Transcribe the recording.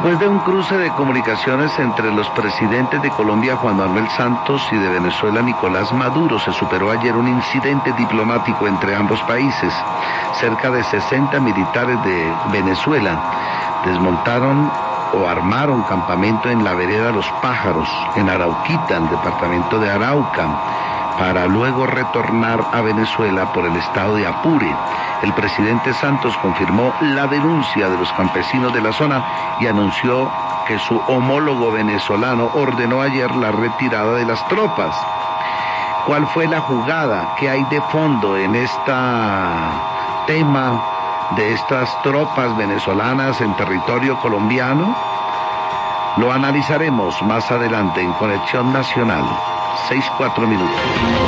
Después de un cruce de comunicaciones entre los presidentes de Colombia, Juan Manuel Santos, y de Venezuela, Nicolás Maduro, se superó ayer un incidente diplomático entre ambos países. Cerca de 60 militares de Venezuela desmontaron o armaron campamento en la vereda Los Pájaros, en Arauquita, en el departamento de Arauca, para luego retornar a Venezuela por el estado de Apure. El presidente Santos confirmó la denuncia de los campesinos de la zona y anunció que su homólogo venezolano ordenó ayer la retirada de las tropas. ¿Cuál fue la jugada? ¿Qué hay de fondo en este tema de estas tropas venezolanas en territorio colombiano? Lo analizaremos más adelante en Conexión Nacional. 6:04.